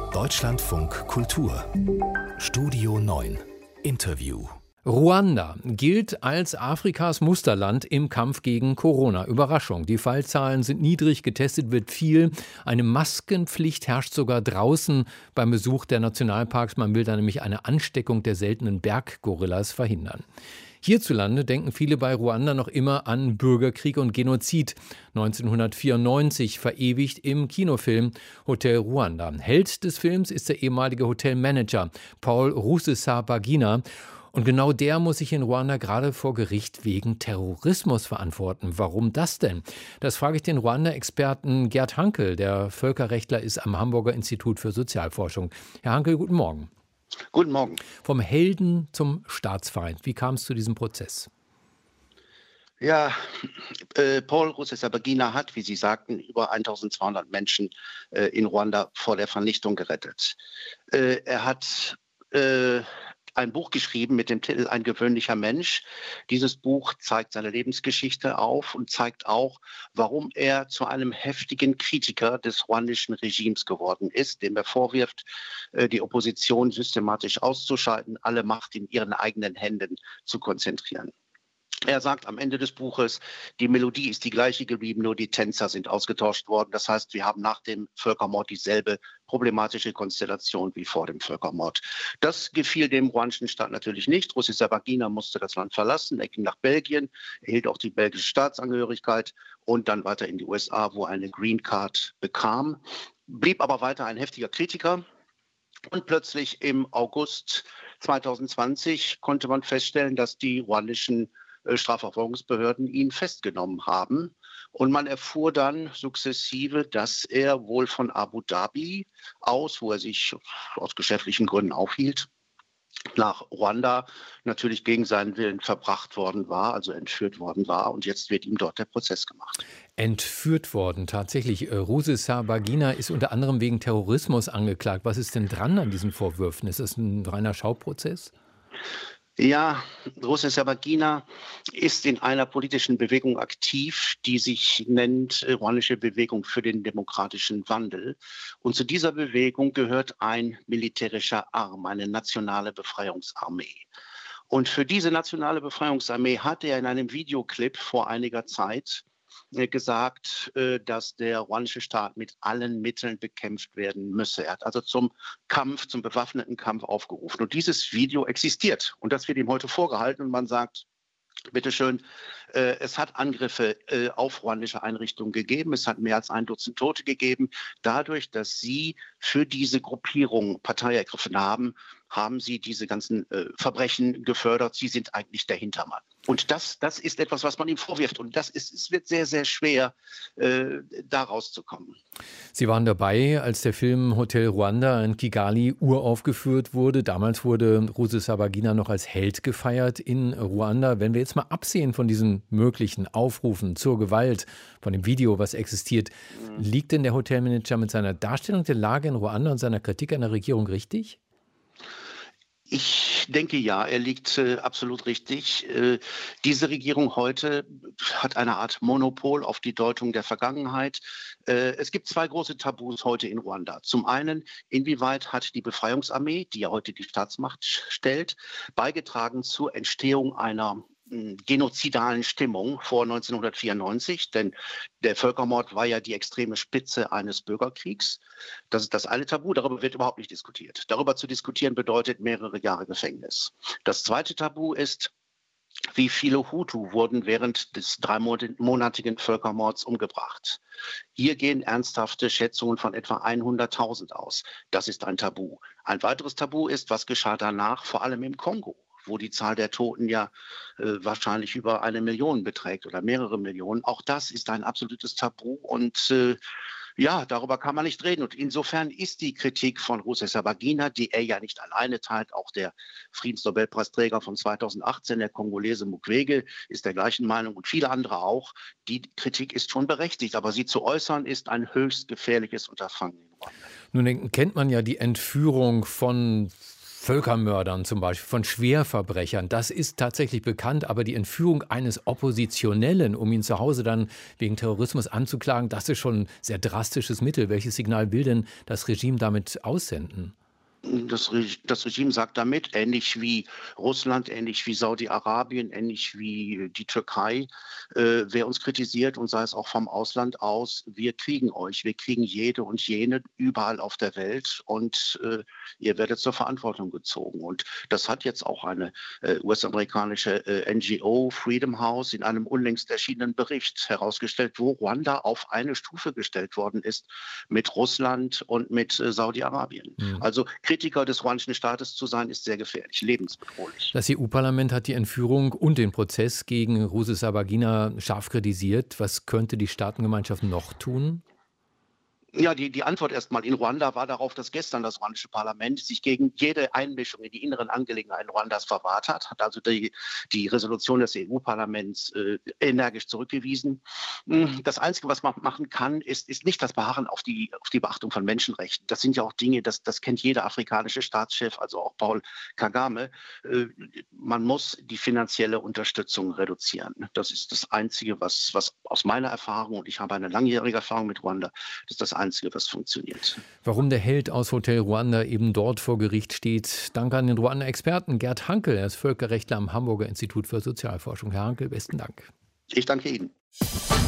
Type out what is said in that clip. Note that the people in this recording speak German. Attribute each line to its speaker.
Speaker 1: Deutschlandfunk Kultur Studio 9 Interview.
Speaker 2: Ruanda gilt als Afrikas Musterland im Kampf gegen Corona. Überraschung, die Fallzahlen sind niedrig, getestet wird viel. Eine Maskenpflicht herrscht sogar draußen beim Besuch der Nationalparks. Man will da nämlich eine Ansteckung der seltenen Berggorillas verhindern. Hierzulande denken viele bei Ruanda noch immer an Bürgerkrieg und Genozid. 1994 verewigt im Kinofilm Hotel Ruanda. Held des Films ist der ehemalige Hotelmanager Paul Rusesabagina. Und genau der muss sich in Ruanda gerade vor Gericht wegen Terrorismus verantworten. Warum das denn? Das frage ich den Ruanda-Experten Gerd Hankel. Der Völkerrechtler ist am Hamburger Institut für Sozialforschung. Herr Hankel, guten Morgen.
Speaker 3: Guten Morgen.
Speaker 2: Vom Helden zum Staatsfeind. Wie kam es zu diesem Prozess?
Speaker 3: Ja, Paul Rusesabagina hat, wie Sie sagten, über 1200 Menschen in Ruanda vor der Vernichtung gerettet. Er hat ein Buch geschrieben mit dem Titel Ein gewöhnlicher Mensch. Dieses Buch zeigt seine Lebensgeschichte auf und zeigt auch, warum er zu einem heftigen Kritiker des ruandischen Regimes geworden ist, dem er vorwirft, die Opposition systematisch auszuschalten, alle Macht in ihren eigenen Händen zu konzentrieren. Er sagt am Ende des Buches, die Melodie ist die gleiche geblieben, nur die Tänzer sind ausgetauscht worden. Das heißt, wir haben nach dem Völkermord dieselbe problematische Konstellation wie vor dem Völkermord. Das gefiel dem ruandischen Staat natürlich nicht. Rusesabagina musste das Land verlassen. Er ging nach Belgien, erhielt auch die belgische Staatsangehörigkeit und dann weiter in die USA, wo er eine Green Card bekam. Blieb aber weiter ein heftiger Kritiker. Und plötzlich im August 2020 konnte man feststellen, dass die ruandischen Strafverfolgungsbehörden ihn festgenommen haben. Und man erfuhr dann sukzessive, dass er wohl von Abu Dhabi aus, wo er sich aus geschäftlichen Gründen aufhielt, nach Ruanda natürlich gegen seinen Willen verbracht worden war, also entführt worden war. Und jetzt wird ihm dort der Prozess gemacht.
Speaker 2: Entführt worden, tatsächlich. Rusesabagina ist unter anderem wegen Terrorismus angeklagt. Was ist denn dran an diesen Vorwürfen? Ist das ein reiner Schauprozess?
Speaker 3: Ja, Rusesabagina ist in einer politischen Bewegung aktiv, die sich nennt Ruandische Bewegung für den demokratischen Wandel. Und zu dieser Bewegung gehört ein militärischer Arm, eine nationale Befreiungsarmee. Und für diese nationale Befreiungsarmee hat er in einem Videoclip vor einiger Zeit gesagt, dass der ruandische Staat mit allen Mitteln bekämpft werden müsse. Er hat also zum Kampf, zum bewaffneten Kampf aufgerufen. Und dieses Video existiert. Und das wird ihm heute vorgehalten. Und man sagt, bitteschön, es hat Angriffe auf ruandische Einrichtungen gegeben. Es hat mehr als 1 Dutzend Tote gegeben. Dadurch, dass Sie für diese Gruppierung Partei ergriffen haben, haben Sie diese ganzen Verbrechen gefördert. Sie sind eigentlich der Hintermann. Und das ist etwas, was man ihm vorwirft. Und es wird sehr, sehr schwer, da rauszukommen.
Speaker 2: Sie waren dabei, als der Film Hotel Ruanda in Kigali uraufgeführt wurde. Damals wurde Rusesabagina noch als Held gefeiert in Ruanda. Wenn wir jetzt mal absehen von diesen möglichen Aufrufen zur Gewalt, von dem Video, was existiert, liegt denn der Hotelmanager mit seiner Darstellung der Lage in Ruanda und seiner Kritik an der Regierung richtig?
Speaker 3: Ich denke ja, er liegt absolut richtig. Diese Regierung heute hat eine Art Monopol auf die Deutung der Vergangenheit. Es gibt 2 große Tabus heute in Ruanda. Zum einen, inwieweit hat die Befreiungsarmee, die ja heute die Staatsmacht stellt, beigetragen zur Entstehung einer genozidalen Stimmung vor 1994, denn der Völkermord war ja die extreme Spitze eines Bürgerkriegs. Das ist das eine Tabu, darüber wird überhaupt nicht diskutiert. Darüber zu diskutieren bedeutet mehrere Jahre Gefängnis. Das zweite Tabu ist, wie viele Hutu wurden während des 3-monatigen Völkermords umgebracht. Hier gehen ernsthafte Schätzungen von etwa 100.000 aus. Das ist ein Tabu. Ein weiteres Tabu ist, was geschah danach, vor allem im Kongo, wo die Zahl der Toten ja wahrscheinlich über 1 Million beträgt oder mehrere Millionen. Auch das ist ein absolutes Tabu und ja, darüber kann man nicht reden. Und insofern ist die Kritik von Rusesabagina, die er ja nicht alleine teilt, auch der Friedensnobelpreisträger von 2018, der Kongolese Mukwege, ist der gleichen Meinung und viele andere auch. Die Kritik ist schon berechtigt, aber sie zu äußern, ist ein höchst gefährliches Unterfangen in Ruanda.
Speaker 2: Nun kennt man ja die Entführung von Völkermördern zum Beispiel, von Schwerverbrechern. Das ist tatsächlich bekannt, aber die Entführung eines Oppositionellen, um ihn zu Hause dann wegen Terrorismus anzuklagen, das ist schon ein sehr drastisches Mittel. Welches Signal will denn das Regime damit aussenden?
Speaker 3: Das Regime sagt damit, ähnlich wie Russland, ähnlich wie Saudi-Arabien, ähnlich wie die Türkei, wer uns kritisiert und sei es auch vom Ausland aus, wir kriegen euch, wir kriegen jede und jene überall auf der Welt und ihr werdet zur Verantwortung gezogen. Und das hat jetzt auch eine US-amerikanische NGO, Freedom House, in einem unlängst erschienenen Bericht herausgestellt, wo Ruanda auf eine Stufe gestellt worden ist mit Russland und mit Saudi-Arabien.
Speaker 2: Mhm.
Speaker 3: Also Kritiker des ruandischen Staates zu sein, ist sehr gefährlich, lebensbedrohlich.
Speaker 2: Das EU-Parlament hat die Entführung und den Prozess gegen Rusesabagina scharf kritisiert. Was könnte die Staatengemeinschaft noch tun?
Speaker 3: Ja, die Antwort erstmal in Ruanda war darauf, dass gestern das ruandische Parlament sich gegen jede Einmischung in die inneren Angelegenheiten Ruandas verwahrt hat also die Resolution des EU-Parlaments energisch zurückgewiesen. Das Einzige, was man machen kann, ist nicht das Beharren auf die Beachtung von Menschenrechten. Das sind ja auch Dinge, das kennt jeder afrikanische Staatschef, also auch Paul Kagame. Man muss die finanzielle Unterstützung reduzieren. Das ist das Einzige, was aus meiner Erfahrung, und ich habe eine langjährige Erfahrung mit Ruanda, das ist das Einzige, was funktioniert.
Speaker 2: Warum der Held aus Hotel Ruanda eben dort vor Gericht steht, danke an den Ruanda-Experten Gerd Hankel. Er ist Völkerrechtler am Hamburger Institut für Sozialforschung. Herr Hankel, besten Dank.
Speaker 3: Ich danke Ihnen.